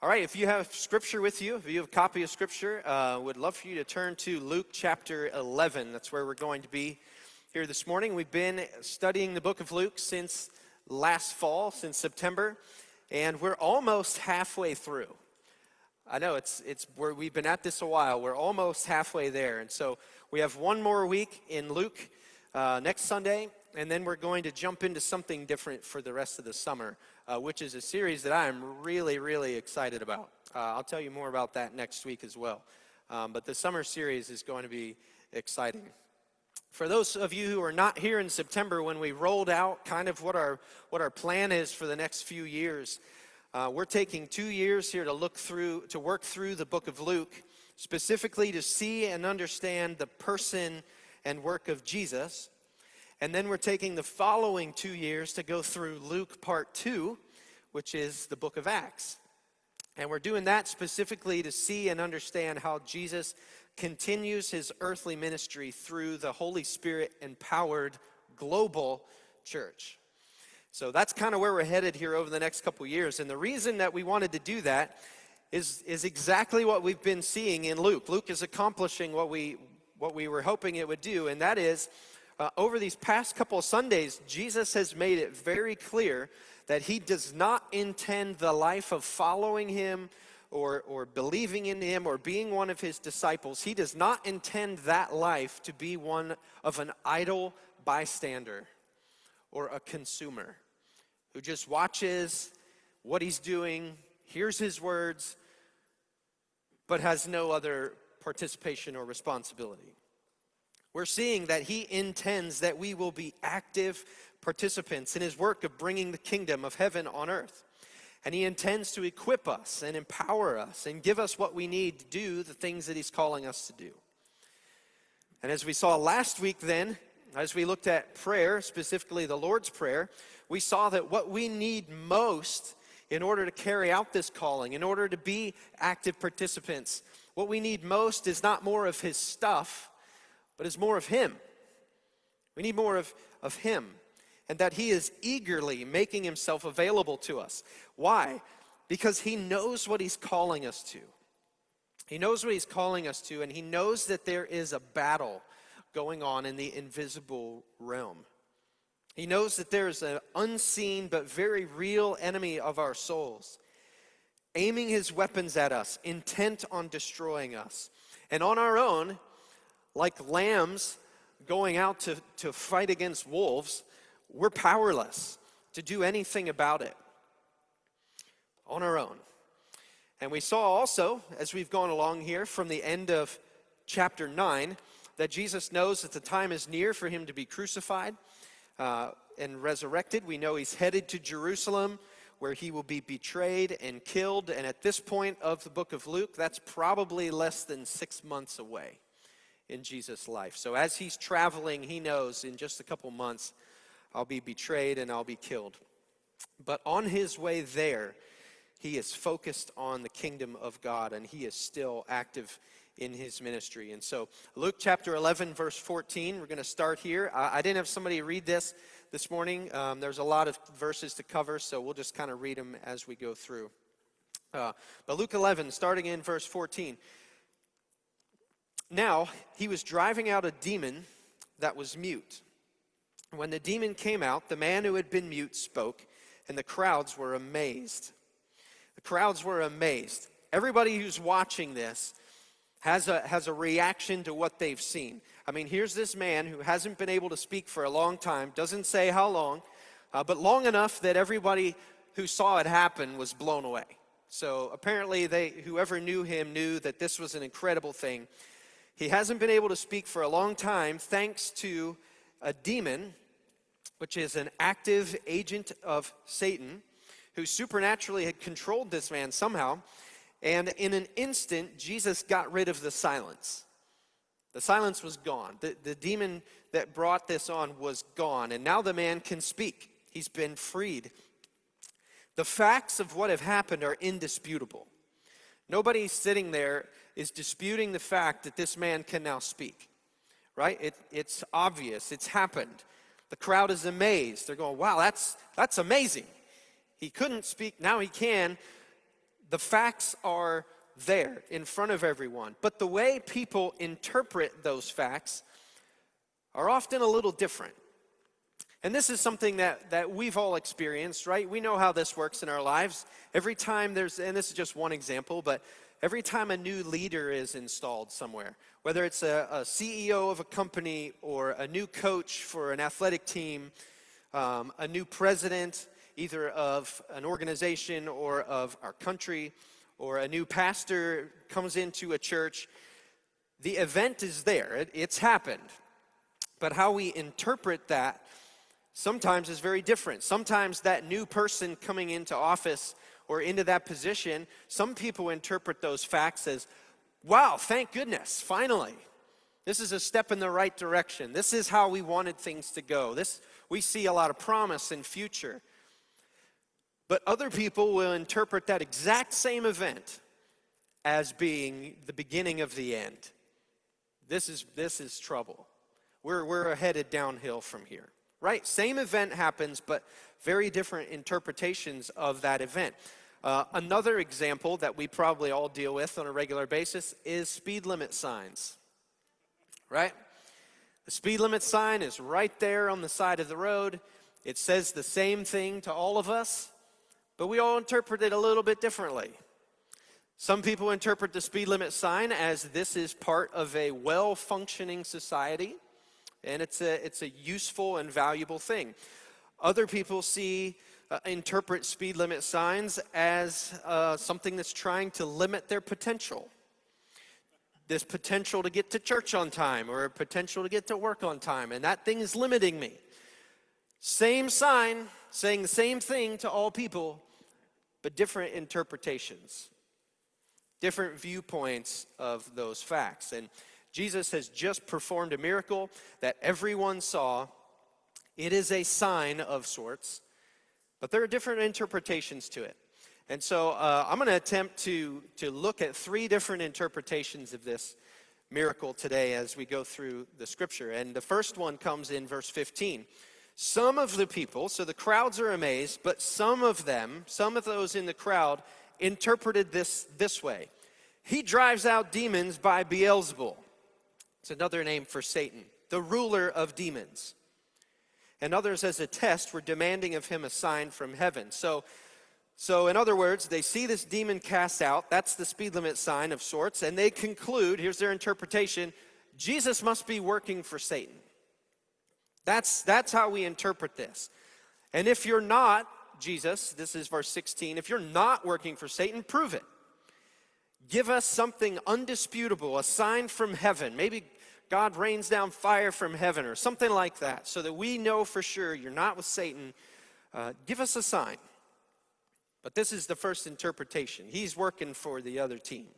All right, if you have scripture with you, if you have a copy of scripture, would love for you to turn to Luke chapter 11. That's where we're going to be here this morning. We've been studying the book of Luke since last fall, since September, and we're almost halfway through. I know we've been at this a while. We're almost halfway there, and so we have one more week in Luke next Sunday, and then we're going to jump into something different for the rest of the summer, which is a series that I am really, really excited about. I'll tell you more about that next week as well. But the summer series is going to be exciting. For those of you who are not here in September when we rolled out kind of what our plan is for the next few years, we're taking 2 years here to work through the book of Luke, specifically to see and understand the person and work of Jesus. And then we're taking the following 2 years to go through Luke part 2, which is the book of Acts. And we're doing that specifically to see and understand how Jesus continues his earthly ministry through the Holy Spirit-empowered global church. So that's kind of where we're headed here over the next couple years. And the reason that we wanted to do that is exactly what we've been seeing in Luke. Luke is accomplishing what we were hoping it would do, and that is over these past couple of Sundays, Jesus has made it very clear that he does not intend the life of following him or believing in him or being one of his disciples. He does not intend that life to be one of an idle bystander or a consumer who just watches what he's doing, hears his words, but has no other participation or responsibility. We're seeing that he intends that we will be active participants in his work of bringing the kingdom of heaven on earth. And he intends to equip us and empower us and give us what we need to do the things that he's calling us to do. And as we saw last week then, as we looked at prayer, specifically the Lord's Prayer, we saw that what we need most in order to carry out this calling, in order to be active participants, what we need most is not more of his stuff, but it's more of him. We need more of him, and that he is eagerly making himself available to us. Why? Because he knows what he's calling us to. He knows what he's calling us to, and he knows that there is a battle going on in the invisible realm. He knows that there is an unseen but very real enemy of our souls, aiming his weapons at us, intent on destroying us. And on our own, like lambs going out to fight against wolves, we're powerless to do anything about it on our own. And we saw also, as we've gone along here from the end of chapter 9, that Jesus knows that the time is near for him to be crucified and resurrected. We know he's headed to Jerusalem, where he will be betrayed and killed. And at this point of the book of Luke, that's probably less than 6 months away in Jesus' life. So as he's traveling, he knows in just a couple months, I'll be betrayed and I'll be killed. But on his way there, he is focused on the kingdom of God, and he is still active in his ministry. And so Luke chapter 11, verse 14, we're going to start here. I didn't have somebody read this morning. There's a lot of verses to cover, so we'll just kind of read them as we go through. But Luke 11, starting in verse 14. Now, he was driving out a demon that was mute. When the demon came out, the man who had been mute spoke, and the crowds were amazed. The crowds were amazed. Everybody who's watching this has a reaction to what they've seen. I mean, here's this man who hasn't been able to speak for a long time, doesn't say how long, but long enough that everybody who saw it happen was blown away. So apparently whoever knew him knew that this was an incredible thing. He hasn't been able to speak for a long time thanks to a demon, which is an active agent of Satan, who supernaturally had controlled this man somehow. And in an instant, Jesus got rid of the silence. The silence was gone. The demon that brought this on was gone. And now the man can speak. He's been freed. The facts of what have happened are indisputable. Nobody sitting there is disputing the fact that this man can now speak, right? It's obvious. It's happened. The crowd is amazed. They're going, wow, that's amazing. He couldn't speak. Now he can. The facts are there in front of everyone, but the way people interpret those facts are often a little different. And this is something that we've all experienced, right? We know how this works in our lives. Every time and this is just one example, but every time a new leader is installed somewhere, whether it's a CEO of a company or a new coach for an athletic team, a new president, either of an organization or of our country, or a new pastor comes into a church, the event is there. It's happened. But how we interpret that sometimes is very different. Sometimes that new person coming into office or into that position, some people interpret those facts as, wow, thank goodness, finally. This is a step in the right direction. This is how we wanted things to go. We see a lot of promise in future. But other people will interpret that exact same event as being the beginning of the end. This is trouble. We're headed downhill from here, right? Same event happens, but very different interpretations of that event. Another example that we probably all deal with on a regular basis is speed limit signs, right? The speed limit sign is right there on the side of the road. It says the same thing to all of us, but we all interpret it a little bit differently. Some people interpret the speed limit sign as this is part of a well-functioning society, and it's a useful and valuable thing. Other people interpret speed limit signs as something that's trying to limit their potential. This potential to get to church on time or a potential to get to work on time, and that thing is limiting me. Same sign, saying the same thing to all people, but different interpretations, different viewpoints of those facts. And Jesus has just performed a miracle that everyone saw. It is a sign of sorts, but there are different interpretations to it. And so I'm going to attempt to look at three different interpretations of this miracle today as we go through the scripture. And the first one comes in verse 15. Some of the people, so the crowds are amazed, but some of those in the crowd interpreted this way. He drives out demons by Beelzebul. It's another name for Satan, the ruler of demons. And others, as a test, were demanding of him a sign from heaven. So in other words, they see this demon cast out. That's the speed limit sign of sorts. And they conclude, here's their interpretation, Jesus must be working for Satan. That's how we interpret this. And if you're not, Jesus, this is verse 16, if you're not working for Satan, prove it. Give us something undisputable, a sign from heaven. Maybe God rains down fire from heaven or something like that so that we know for sure you're not with Satan. Give us a sign. But this is the first interpretation. He's working for the other team.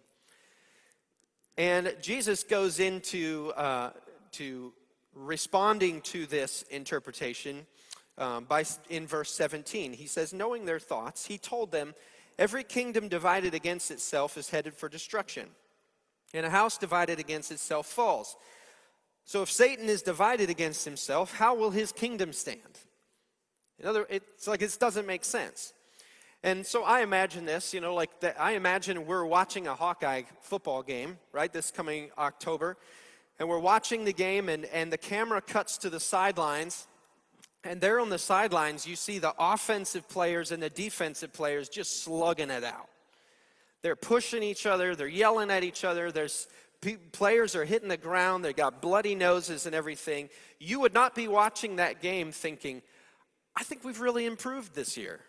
And Jesus goes into to responding to this interpretation in verse 17. He says, knowing their thoughts, he told them, every kingdom divided against itself is headed for destruction, and a house divided against itself falls. So if Satan is divided against himself, how will his kingdom stand? It's like it doesn't make sense. And so I imagine this, I imagine we're watching a Hawkeye football game, right, this coming October, and we're watching the game, and the camera cuts to the sidelines. And there on the sidelines, you see the offensive players and the defensive players just slugging it out. They're pushing each other. They're yelling at each other. Players are hitting the ground. They got bloody noses and everything. You would not be watching that game thinking, I think we've really improved this year.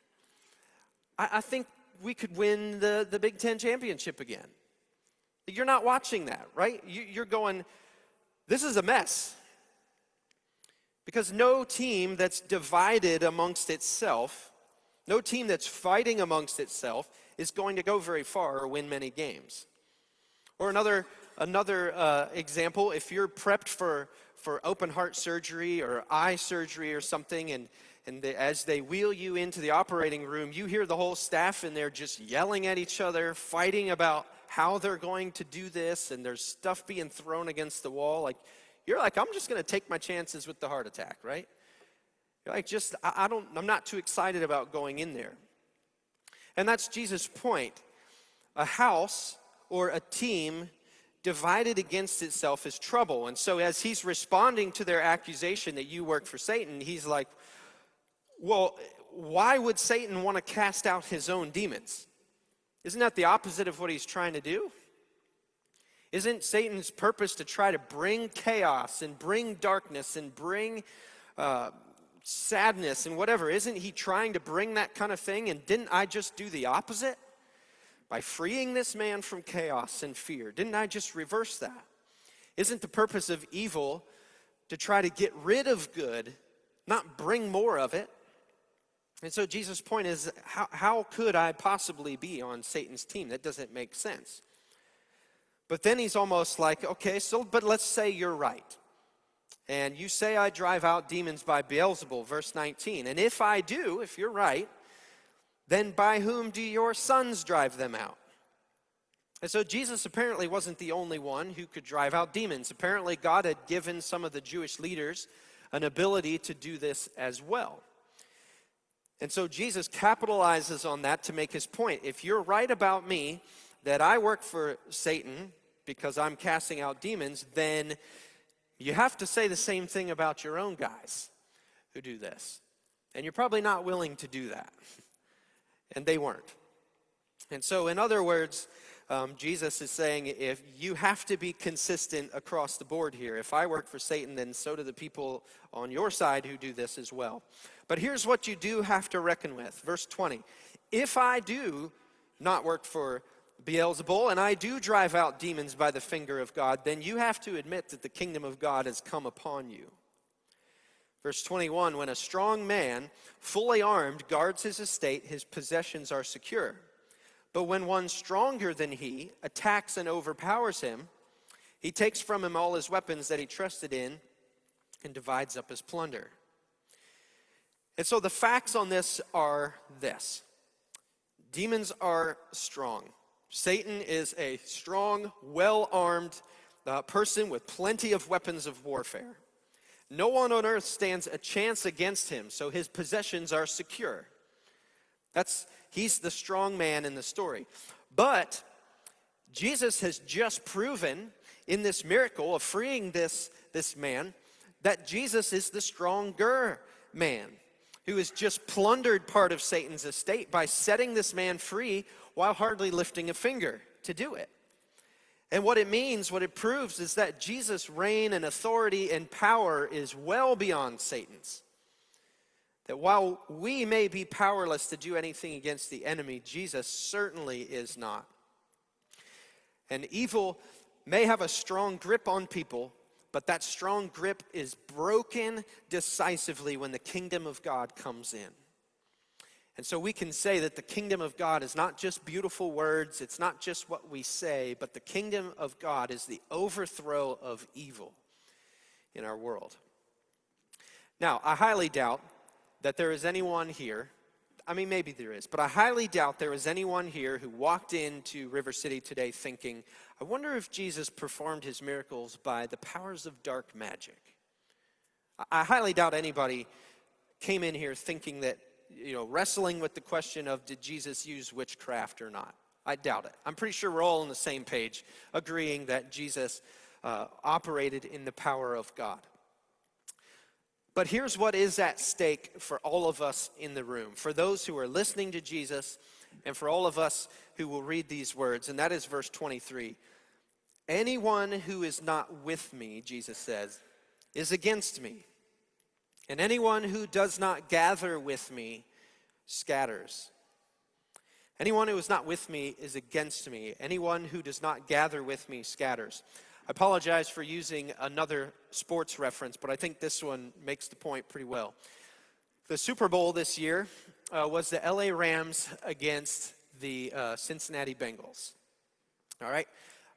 I think we could win the Big Ten championship again. You're not watching that, right? You're going, this is a mess. Because no team that's divided amongst itself, no team that's fighting amongst itself is going to go very far or win many games. Or another example, if you're prepped for open heart surgery or eye surgery or something, and as they wheel you into the operating room, you hear the whole staff in there just yelling at each other, fighting about how they're going to do this, and there's stuff being thrown against the wall. You're like, I'm just going to take my chances with the heart attack, right? You're like, I'm not too excited about going in there. And that's Jesus' point. A house or a team divided against itself is trouble. And so as he's responding to their accusation that you work for Satan, he's like, well, why would Satan want to cast out his own demons? Isn't that the opposite of what he's trying to do? Isn't Satan's purpose to try to bring chaos and bring darkness and bring sadness and whatever? Isn't he trying to bring that kind of thing? And didn't I just do the opposite? By freeing this man from chaos and fear, didn't I just reverse that? Isn't the purpose of evil to try to get rid of good, not bring more of it? And so Jesus' point is, how could I possibly be on Satan's team? That doesn't make sense. But then he's almost like, okay, but let's say you're right. And you say I drive out demons by Beelzebul, verse 19. And if I do, if you're right, then by whom do your sons drive them out? And so Jesus apparently wasn't the only one who could drive out demons. Apparently God had given some of the Jewish leaders an ability to do this as well. And so Jesus capitalizes on that to make his point. If you're right about me, that I work for Satan because I'm casting out demons, then you have to say the same thing about your own guys who do this. And you're probably not willing to do that. And they weren't. And so, in other words, Jesus is saying, if you have to be consistent across the board here. If I work for Satan, then so do the people on your side who do this as well. But here's what you do have to reckon with. Verse 20. If I do not work for Beelzebul, and I do drive out demons by the finger of God, then you have to admit that the kingdom of God has come upon you. Verse 21, when a strong man, fully armed, guards his estate, his possessions are secure. But when one stronger than he attacks and overpowers him, he takes from him all his weapons that he trusted in and divides up his plunder. And so the facts on this are this. Demons are strong. Satan is a strong, well-armed person with plenty of weapons of warfare. No one on earth stands a chance against him, so his possessions are secure. He's the strong man in the story. But Jesus has just proven in this miracle of freeing this man that Jesus is the stronger man who has just plundered part of Satan's estate by setting this man free while hardly lifting a finger to do it. And what it means, what it proves, is that Jesus' reign and authority and power is well beyond Satan's. That while we may be powerless to do anything against the enemy, Jesus certainly is not. And evil may have a strong grip on people, but that strong grip is broken decisively when the kingdom of God comes in. And so we can say that the kingdom of God is not just beautiful words, it's not just what we say, but the kingdom of God is the overthrow of evil in our world. Now, I highly doubt that there is anyone here, maybe there is, but I highly doubt there is anyone here who walked into River City today thinking, I wonder if Jesus performed his miracles by the powers of dark magic. I highly doubt anybody came in here thinking that, wrestling with the question of did Jesus use witchcraft or not. I doubt it. I'm pretty sure we're all on the same page, agreeing that Jesus operated in the power of God. But here's what is at stake for all of us in the room, for those who are listening to Jesus, and for all of us who will read these words, and that is verse 23. Anyone who is not with me, Jesus says, is against me. And anyone who does not gather with me scatters. Anyone who is not with me is against me. Anyone who does not gather with me scatters. I apologize for using another sports reference, but I think this one makes the point pretty well. The Super Bowl this year was the LA Rams against the Cincinnati Bengals. All right?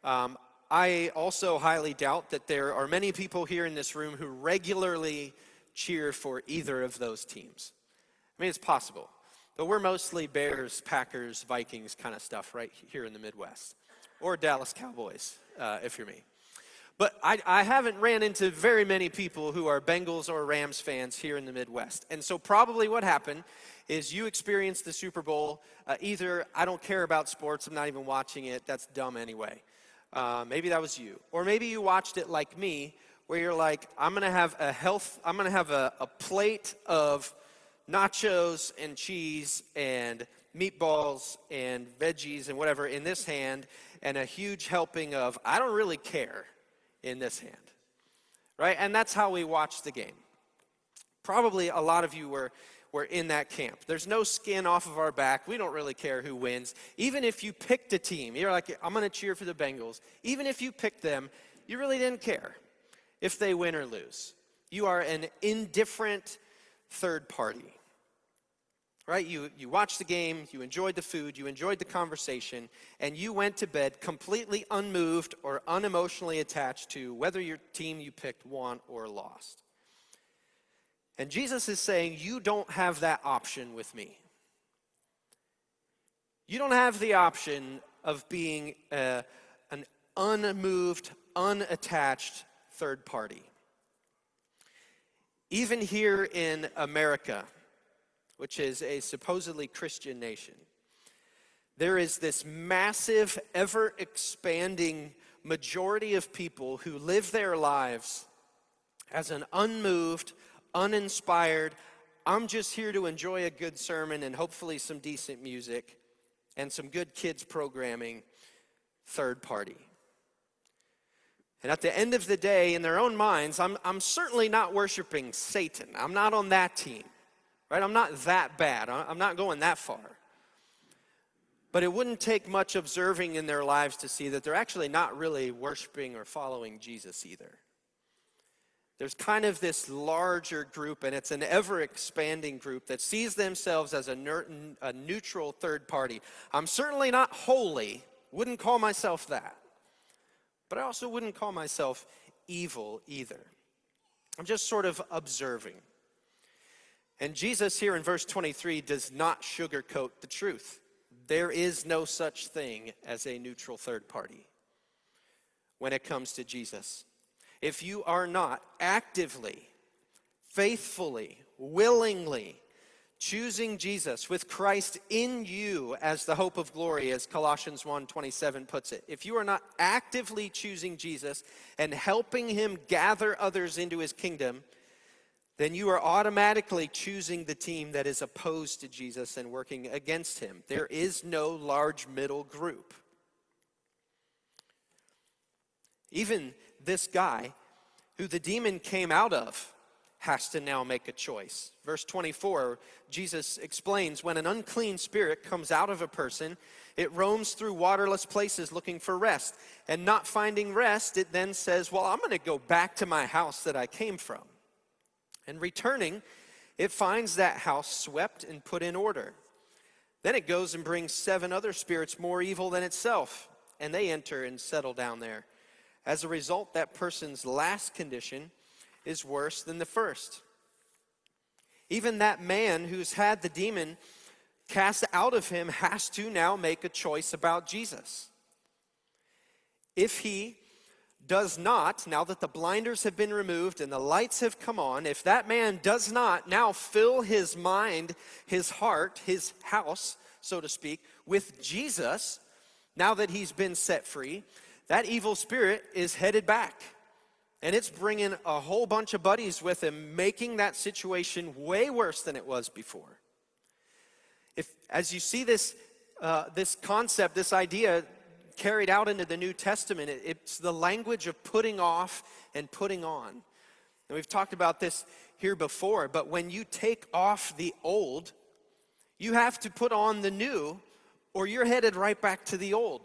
I also highly doubt that there are many people here in this room who regularly cheer for either of those teams. It's possible. But we're mostly Bears, Packers, Vikings kind of stuff right here in the Midwest. Or Dallas Cowboys, if you're me. But I haven't ran into very many people who are Bengals or Rams fans here in the Midwest. And so probably what happened is you experienced the Super Bowl. Either I don't care about sports, I'm not even watching it, that's dumb anyway. Maybe that was you. Or maybe you watched it like me, where you're like, I'm gonna have a plate of nachos and cheese and meatballs and veggies and whatever in this hand, and a huge helping of I don't really care in this hand, right? And that's how we watched the game. Probably a lot of you were in that camp. There's no skin off of our back. We don't really care who wins. Even if you picked a team, you're like, I'm going to cheer for the Bengals. Even if you picked them, you really didn't care if they win or lose. You are an indifferent third party. Right? You watched the game, you enjoyed the food, you enjoyed the conversation, and you went to bed completely unmoved or unemotionally attached to whether your team you picked won or lost. And Jesus is saying, you don't have that option with me. You don't have the option of being an unmoved, unattached third party. Even here in America, which is a supposedly Christian nation, there is this massive, ever-expanding majority of people who live their lives as an unmoved, uninspired, I'm just here to enjoy a good sermon and hopefully some decent music and some good kids programming third party. And at the end of the day, in their own minds, I'm certainly not worshiping Satan. I'm not on that team. Right? I'm not that bad. I'm not going that far. But it wouldn't take much observing in their lives to see that they're actually not really worshiping or following Jesus either. There's kind of this larger group, and it's an ever-expanding group that sees themselves as a neutral third party. I'm certainly not holy, wouldn't call myself that. But I also wouldn't call myself evil either. I'm just sort of observing. And Jesus here in verse 23 does not sugarcoat the truth. There is no such thing as a neutral third party when it comes to Jesus. If you are not actively, faithfully, willingly choosing Jesus with Christ in you as the hope of glory, as Colossians 1:27 puts it, if you are not actively choosing Jesus and helping him gather others into his kingdom, then you are automatically choosing the team that is opposed to Jesus and working against him. There is no large middle group. Even this guy, who the demon came out of, has to now make a choice. Verse 24, Jesus explains, when an unclean spirit comes out of a person, it roams through waterless places looking for rest. And not finding rest, it then says, well, I'm going to go back to my house that I came from. And returning, it finds that house swept and put in order. Then it goes and brings 7 other spirits more evil than itself, and they enter and settle down there. As a result, that person's last condition is worse than the first. Even that man who's had the demon cast out of him has to now make a choice about Jesus. If he does not, now that the blinders have been removed and the lights have come on, if that man does not now fill his mind, his heart, his house, so to speak, with Jesus, now that he's been set free, that evil spirit is headed back. And it's bringing a whole bunch of buddies with him, making that situation way worse than it was before. As you see this concept, this idea carried out into the New Testament, it's the language of putting off and putting on. And we've talked about this here before, but when you take off the old, you have to put on the new, or you're headed right back to the old.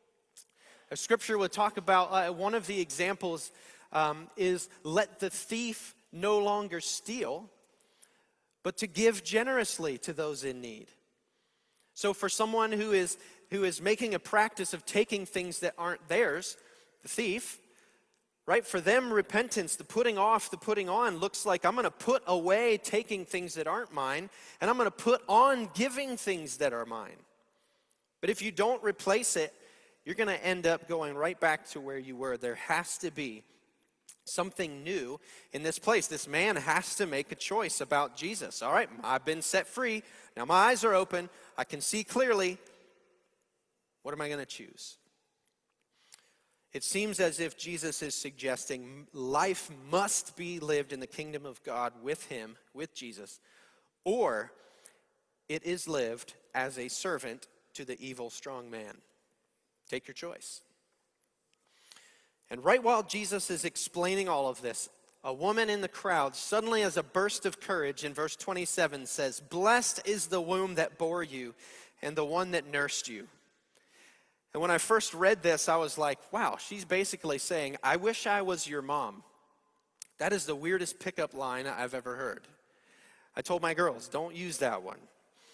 A scripture would talk about, one of the examples is, let the thief no longer steal, but to give generously to those in need. So for someone who is making a practice of taking things that aren't theirs, the thief, right? For them, repentance, the putting off, the putting on, looks like I'm going to put away taking things that aren't mine, and I'm going to put on giving things that are mine. But if you don't replace it, you're going to end up going right back to where you were. There has to be something new in this place. This man has to make a choice about Jesus. All right, I've been set free. Now my eyes are open. I can see clearly. What am I going to choose? It seems as if Jesus is suggesting life must be lived in the kingdom of God with him, with Jesus, or it is lived as a servant to the evil strong man. Take your choice. And right while Jesus is explaining all of this, a woman in the crowd suddenly has a burst of courage in verse 27 says, "Blessed is the womb that bore you and the one that nursed you." And when I first read this, I was like, wow, she's basically saying, I wish I was your mom. That is the weirdest pickup line I've ever heard. I told my girls, don't use that one.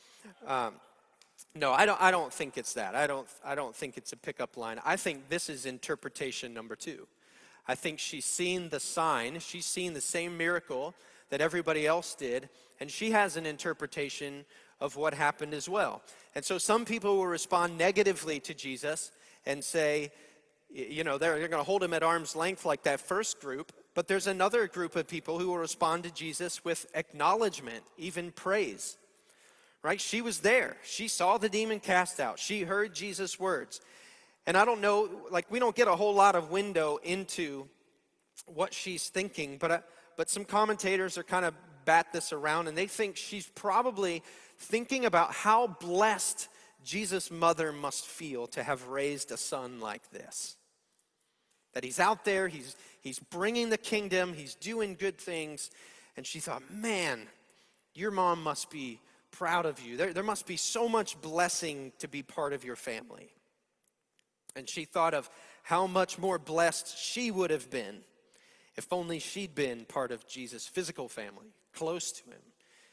No, I don't think it's that. I don't think it's a pickup line. I think this is interpretation number 2. I think she's seen the sign. She's seen the same miracle that everybody else did, and she has an interpretation of what happened as well. And so some people will respond negatively to Jesus and say, you know, they're going to hold him at arm's length like that first group. But there's another group of people who will respond to Jesus with acknowledgement, even praise. Right? She was there. She saw the demon cast out. She heard Jesus' words. And I don't know, like we don't get a whole lot of window into what she's thinking, but some commentators are kind of bat this around, and they think she's probably thinking about how blessed Jesus' mother must feel to have raised a son like this. That he's out there, he's bringing the kingdom, he's doing good things, and she thought, man, your mom must be proud of you. There must be so much blessing to be part of your family. And she thought of how much more blessed she would have been if only she'd been part of Jesus' physical family, close to him.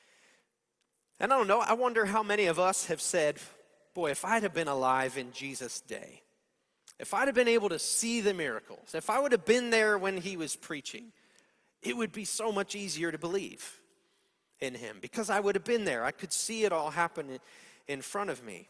And I don't know, I wonder how many of us have said, boy, if I'd have been alive in Jesus' day, if I'd have been able to see the miracles, if I would have been there when he was preaching, it would be so much easier to believe in him because I would have been there. I could see it all happen in front of me.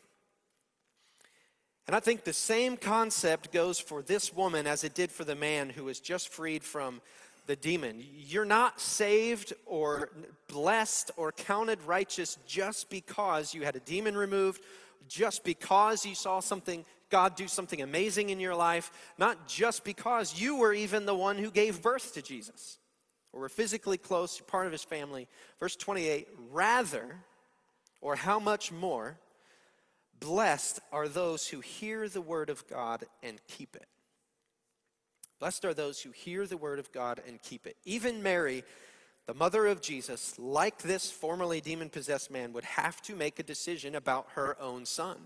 And I think the same concept goes for this woman as it did for the man who was just freed from the demon. You're not saved or blessed or counted righteous just because you had a demon removed, just because you saw God do something amazing in your life, not just because you were even the one who gave birth to Jesus or were physically close, you're part of his family. Verse 28, rather, or how much more, blessed are those who hear the word of God and keep it. Blessed are those who hear the word of God and keep it. Even Mary, the mother of Jesus, like this formerly demon-possessed man, would have to make a decision about her own son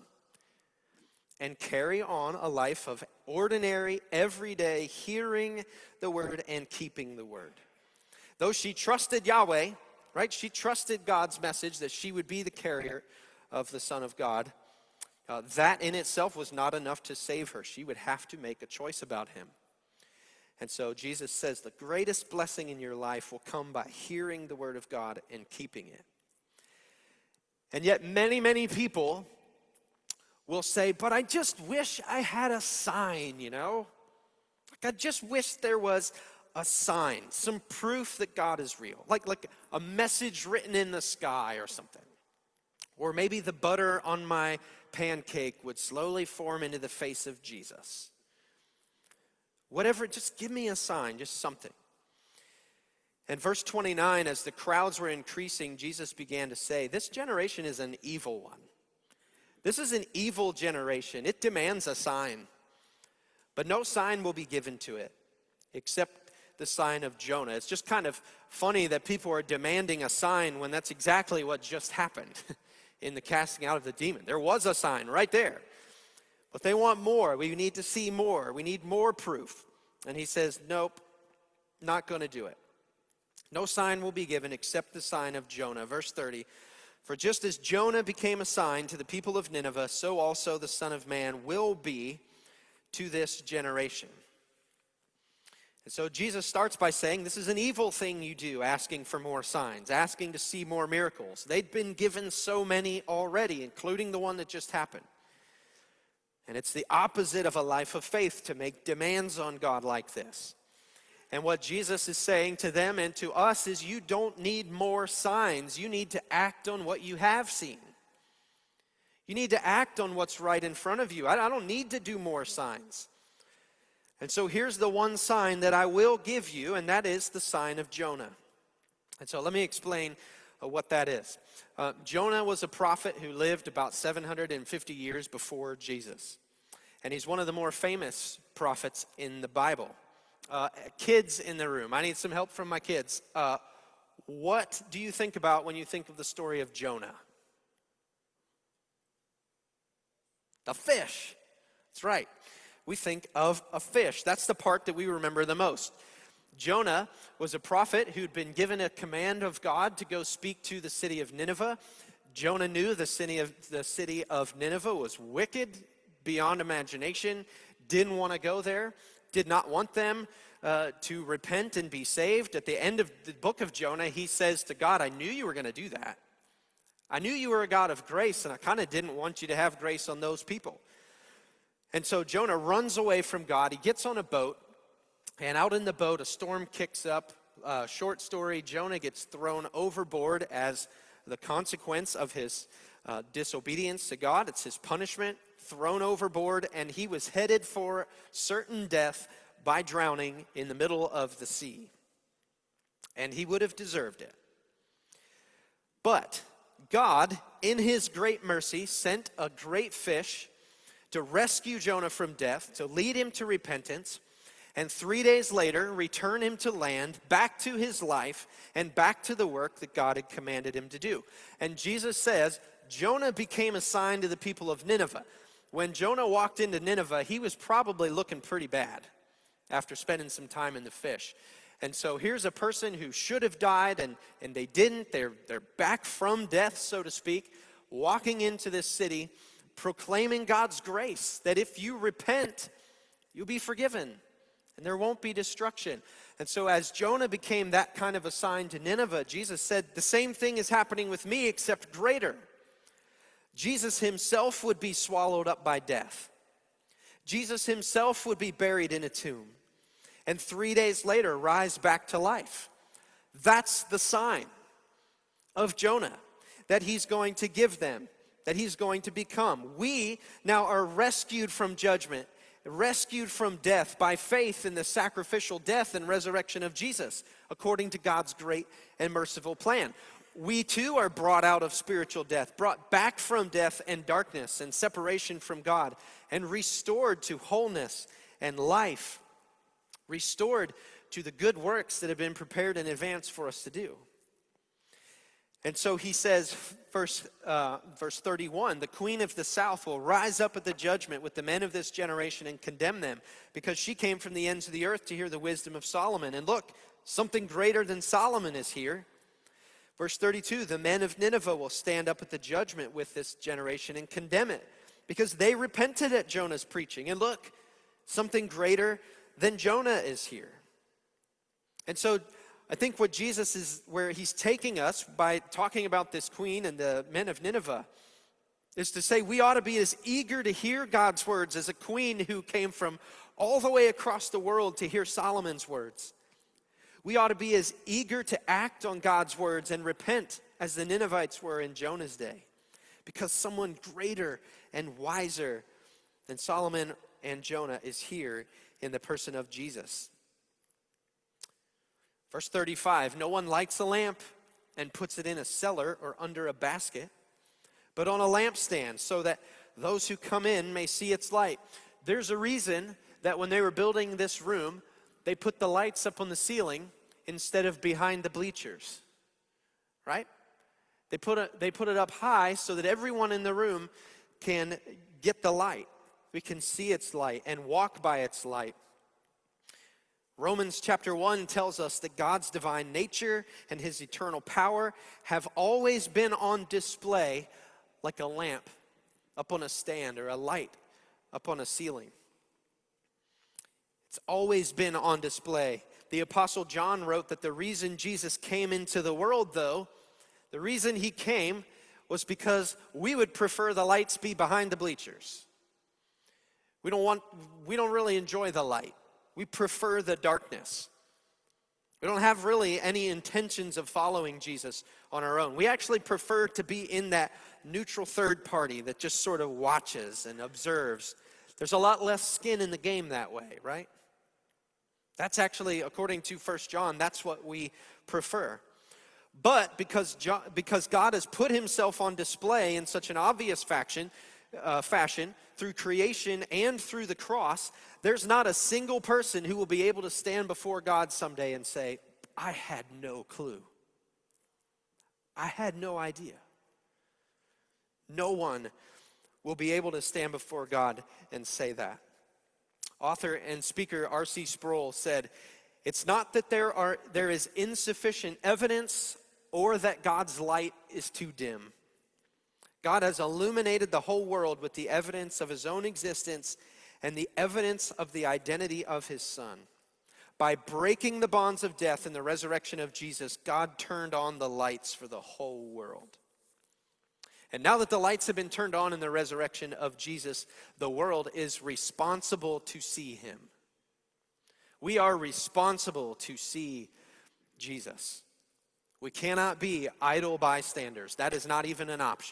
and carry on a life of ordinary, everyday hearing the word and keeping the word. Though she trusted Yahweh, right? She trusted God's message that she would be the carrier of the Son of God. That in itself was not enough to save her. She would have to make a choice about him. And so Jesus says the greatest blessing in your life will come by hearing the word of God and keeping it. And yet many, many people will say, but I just wish I had a sign, you know? Like I just wish there was a sign, some proof that God is real. Like a message written in the sky or something. Or maybe the butter on my pancake would slowly form into the face of Jesus. Whatever, just give me a sign, just something. And verse 29, as the crowds were increasing, Jesus began to say, this generation is an evil one. This is an evil generation. It demands a sign. But no sign will be given to it, except the sign of Jonah. It's just kind of funny that people are demanding a sign when that's exactly what just happened in the casting out of the demon. There was a sign right there. But they want more. We need to see more. We need more proof. And he says, nope, not going to do it. No sign will be given except the sign of Jonah. Verse 30, for just as Jonah became a sign to the people of Nineveh, so also the Son of Man will be to this generation. And so Jesus starts by saying, this is an evil thing you do, asking for more signs, asking to see more miracles. They'd been given so many already, including the one that just happened. And it's the opposite of a life of faith to make demands on God like this. And what Jesus is saying to them and to us is, you don't need more signs. You need to act on what you have seen. You need to act on what's right in front of you. I don't need to do more signs. And so here's the one sign that I will give you, and that is the sign of Jonah. And so let me explain what that is. Jonah was a prophet who lived about 750 years before Jesus. And he's one of the more famous prophets in the Bible. Kids in the room, I need some help from my kids. What do you think about when you think of the story of Jonah? The fish. That's right. We think of a fish. That's the part that we remember the most. Jonah was a prophet who'd been given a command of God to go speak to the city of Nineveh. Jonah knew the city of Nineveh was wicked beyond imagination, didn't want to go there, did not want them to repent and be saved. At the end of the book of Jonah, he says to God, I knew you were going to do that. I knew you were a God of grace, and I kind of didn't want you to have grace on those people. And so Jonah runs away from God. He gets on a boat, and out in the boat, a storm kicks up. Short story, Jonah gets thrown overboard as the consequence of his disobedience to God. It's his punishment, thrown overboard, and he was headed for certain death by drowning in the middle of the sea. And he would have deserved it. But God, in his great mercy, sent a great fish to rescue Jonah from death, to lead him to repentance, and 3 days later, return him to land, back to his life, and back to the work that God had commanded him to do. And Jesus says, Jonah became a sign to the people of Nineveh. When Jonah walked into Nineveh, he was probably looking pretty bad after spending some time in the fish. And so here's a person who should have died, and they didn't. They're back from death, so to speak, walking into this city, proclaiming God's grace, that if you repent, you'll be forgiven, and there won't be destruction. And so as Jonah became that kind of a sign to Nineveh, Jesus said, the same thing is happening with me, except greater. Jesus himself would be swallowed up by death. Jesus himself would be buried in a tomb, and 3 days later rise back to life. That's the sign of Jonah that he's going to give them, that he's going to become. We now are rescued from judgment, rescued from death by faith in the sacrificial death and resurrection of Jesus, according to God's great and merciful plan. We too are brought out of spiritual death, brought back from death and darkness and separation from God, and restored to wholeness and life, restored to the good works that have been prepared in advance for us to do. And so he says, verse 31, the queen of the south will rise up at the judgment with the men of this generation and condemn them, because she came from the ends of the earth to hear the wisdom of Solomon. And look, something greater than Solomon is here. Verse 32, the men of Nineveh will stand up at the judgment with this generation and condemn it, because they repented at Jonah's preaching. And look, something greater than Jonah is here. And so I think what Jesus is, where he's taking us by talking about this queen and the men of Nineveh, is to say we ought to be as eager to hear God's words as a queen who came from all the way across the world to hear Solomon's words. We ought to be as eager to act on God's words and repent as the Ninevites were in Jonah's day, because someone greater and wiser than Solomon and Jonah is here in the person of Jesus. Verse 35, no one lights a lamp and puts it in a cellar or under a basket, but on a lampstand, so that those who come in may see its light. There's a reason that when they were building this room, they put the lights up on the ceiling instead of behind the bleachers, right? They put it up high so that everyone in the room can get the light. We can see its light and walk by its light. Romans chapter 1 tells us that God's divine nature and his eternal power have always been on display like a lamp up on a stand or a light up on a ceiling. It's always been on display. The Apostle John wrote that the reason Jesus came into the world, though, the reason he came was because we would prefer the lights be behind the bleachers. We don't really enjoy the light. We prefer the darkness. We don't have really any intentions of following Jesus on our own. We actually prefer to be in that neutral third party that just sort of watches and observes. There's a lot less skin in the game that way, right? That's actually, according to 1 John, that's what we prefer. But because God has put himself on display in such an obvious fashion through creation and through the cross, there's not a single person who will be able to stand before God someday and say, I had no clue. I had no idea. No one will be able to stand before God and say that. Author and speaker R.C. Sproul said, it's not that there is insufficient evidence or that God's light is too dim. God has illuminated the whole world with the evidence of his own existence and the evidence of the identity of his Son. By breaking the bonds of death in the resurrection of Jesus, God turned on the lights for the whole world. And now that the lights have been turned on in the resurrection of Jesus, the world is responsible to see him. We are responsible to see Jesus. We cannot be idle bystanders. That is not even an option.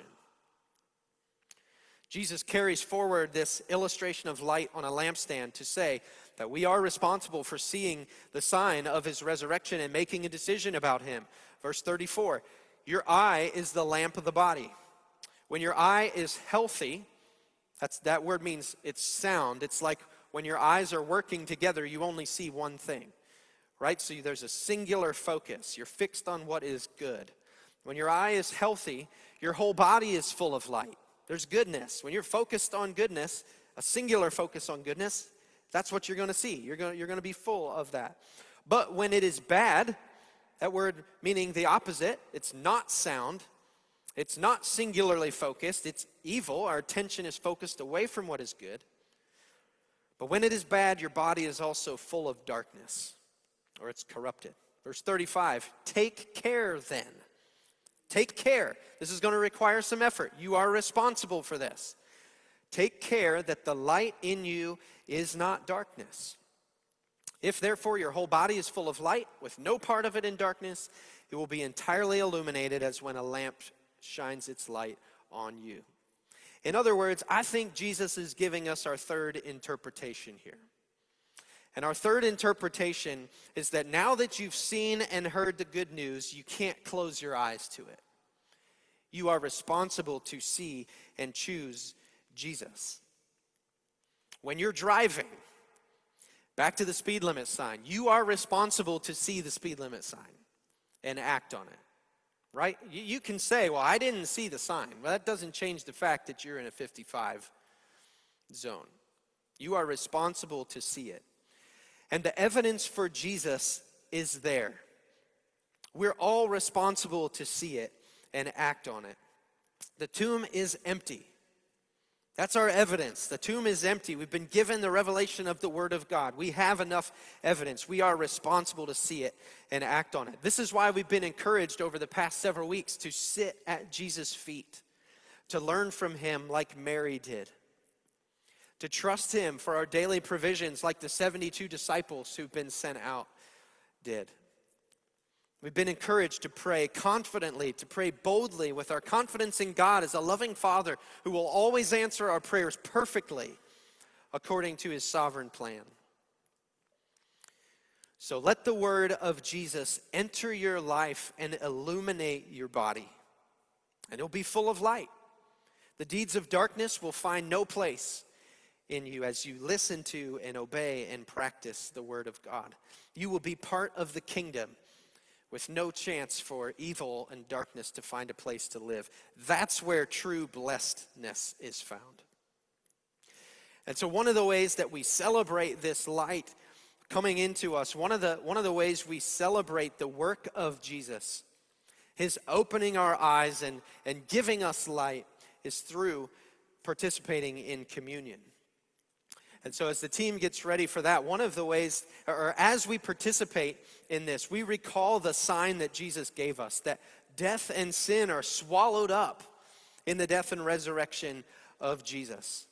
Jesus carries forward this illustration of light on a lampstand to say that we are responsible for seeing the sign of his resurrection and making a decision about him. Verse 34, your eye is the lamp of the body. When your eye is healthy, that word means it's sound. It's like when your eyes are working together, you only see one thing, right? So there's a singular focus. You're fixed on what is good. When your eye is healthy, your whole body is full of light. There's goodness. When you're focused on goodness, a singular focus on goodness, that's what you're going to see. You're going to be full of that. But when it is bad, that word meaning the opposite, it's not sound, it's not singularly focused, it's evil. Our attention is focused away from what is good. But when it is bad, your body is also full of darkness, or it's corrupted. Verse 35, take care then. Take care. This is going to require some effort. You are responsible for this. Take care that the light in you is not darkness. If therefore your whole body is full of light, with no part of it in darkness, it will be entirely illuminated as when a lamp shines its light on you. In other words, I think Jesus is giving us our third interpretation here. And our third interpretation is that now that you've seen and heard the good news, you can't close your eyes to it. You are responsible to see and choose Jesus. When you're driving, back to the speed limit sign, you are responsible to see the speed limit sign and act on it, right? You can say, well, I didn't see the sign. Well, that doesn't change the fact that you're in a 55 zone. You are responsible to see it. And the evidence for Jesus is there. We're all responsible to see it and act on it. The tomb is empty. That's our evidence. The tomb is empty. We've been given the revelation of the Word of God. We have enough evidence. We are responsible to see it and act on it. This is why we've been encouraged over the past several weeks to sit at Jesus' feet, to learn from him like Mary did, to trust him for our daily provisions like the 72 disciples who've been sent out did. We've been encouraged to pray confidently, to pray boldly with our confidence in God as a loving Father who will always answer our prayers perfectly according to his sovereign plan. So let the word of Jesus enter your life and illuminate your body, and it'll be full of light. The deeds of darkness will find no place in you as you listen to and obey and practice the word of God. You will be part of the kingdom with no chance for evil and darkness to find a place to live. That's where true blessedness is found. And so one of the ways that we celebrate this light coming into us, one of the ways we celebrate the work of Jesus, his opening our eyes and giving us light, is through participating in communion. And so as the team gets ready for that, one of the ways, or as we participate in this, we recall the sign that Jesus gave us, that death and sin are swallowed up in the death and resurrection of Jesus.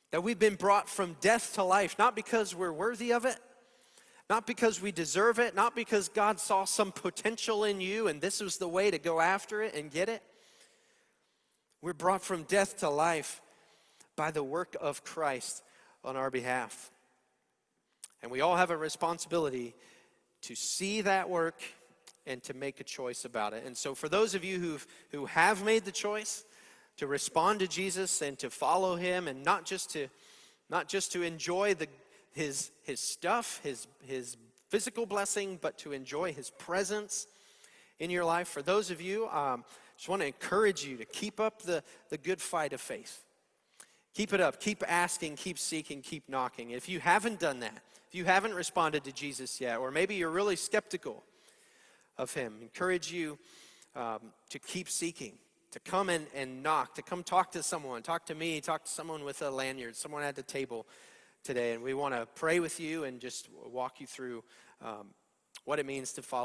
That we've been brought from death to life, not because we're worthy of it, not because we deserve it, not because God saw some potential in you and this was the way to go after it and get it. We're brought from death to life by the work of Christ on our behalf. And we all have a responsibility to see that work and to make a choice about it. And so for those of you who have made the choice to respond to Jesus and to follow him, and not just to enjoy his stuff, his physical blessing, but to enjoy his presence in your life. For those of you, just want to encourage you to keep up the good fight of faith. Keep it up. Keep asking, keep seeking, keep knocking. If you haven't done that, if you haven't responded to Jesus yet, or maybe you're really skeptical of him, encourage you to keep seeking, to come and knock, to come talk to someone, talk to me, talk to someone with a lanyard, someone at the table today. And we want to pray with you and just walk you through what it means to follow